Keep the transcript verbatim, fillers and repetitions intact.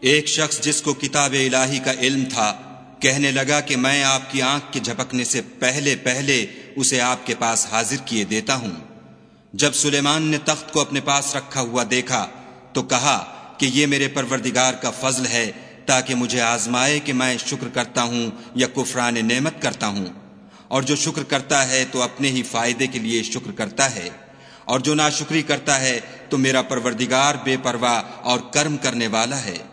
एक शख्स जिसको किताब इलाही का इल्म था कहने लगा कि मैं आपकी आंख के झपकने से पहले पहले उसे आपके पास हाजिर किए देता हूं। जब सुलेमान ने तख्त को अपने पास रखा हुआ देखा तो कहा कि ये मेरे परवरदिगार का फजल है ताकि मुझे आजमाए कि मैं शुक्र करता हूं या कुफरान नेमत करता हूं। और जो शुक्र करता है तो अपने ही फायदे के लिए शुक्र करता है, और जो नाशुक्री करता है तो मेरा परवरदिगार बेपरवाह और कर्म करने वाला है।